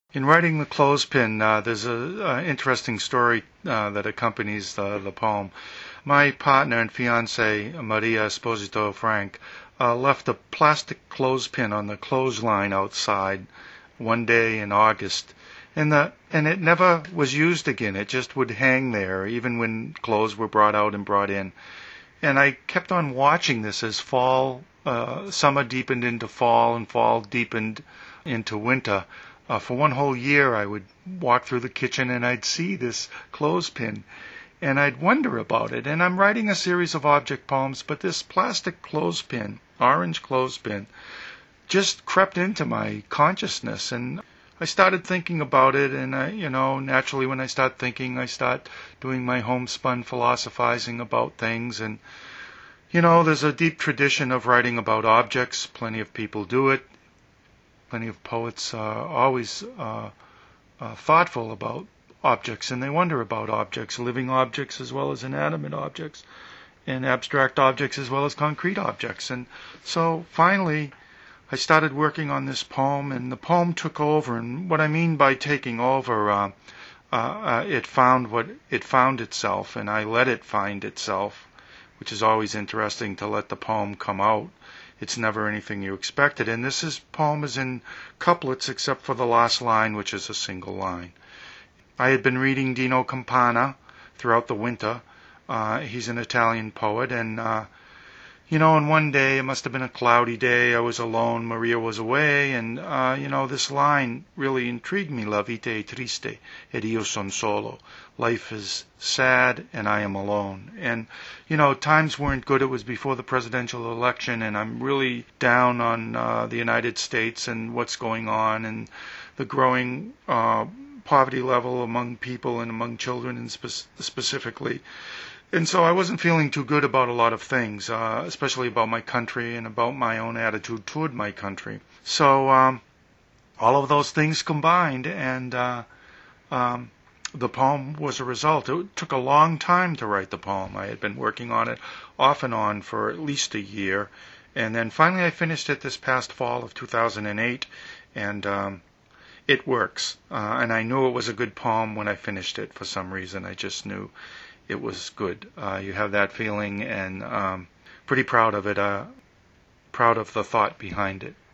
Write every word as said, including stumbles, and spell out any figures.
In writing the clothespin, uh, there's a, interesting story uh, that accompanies the, the poem. My partner and fiancee, Maria Esposito Frank, uh, left a plastic clothespin on the clothesline outside one day in August, and the and it never was used again. It just would hang there, even when clothes were brought out and brought in. And I kept on watching this as fall, uh, summer deepened into fall, and fall deepened into winter. Uh, for one whole year, I would walk through the kitchen and I'd see this clothespin, and I'd wonder about it. And I'm writing a series of object poems, but this plastic clothespin, orange clothespin, just crept into my consciousness, and I started thinking about it. And I, you know, naturally, when I start thinking, I start doing my homespun philosophizing about things. And you know, there's a deep tradition of writing about objects. Plenty of people do it. Plenty of poets are always uh, uh, thoughtful about objects, and they wonder about objects, living objects as well as inanimate objects, and abstract objects as well as concrete objects. And so finally, I started working on this poem, and the poem took over. And what I mean by taking over, uh, uh, uh, it found what it found itself, and I let it find itself, which is always interesting, to let the poem come out. It's never anything you expected. And this is, poem is in couplets except for the last line, which is a single line. I had been reading Dino Campana throughout the winter. Uh, he's an Italian poet, and uh, you know, and one day, it must have been a cloudy day, I was alone, Maria was away, and uh, you know, this line really intrigued me. La vita è triste ed io son solo. Life is sad and I am alone. And you know, times weren't good. It was before the presidential election, and I'm really down on uh, the United States and what's going on, and the growing uh, poverty level among people and among children, and spe- specifically. And so I wasn't feeling too good about a lot of things, uh, especially about my country and about my own attitude toward my country. So um, all of those things combined, and uh, um, the poem was a result. It took a long time to write the poem. I had been working on it off and on for at least a year. And then finally I finished it this past fall of two thousand eight, and um, it works. Uh, and I knew it was a good poem when I finished it for some reason. I just knew it was good. Uh, you have that feeling, and um, pretty proud of it, uh, proud of the thought behind it.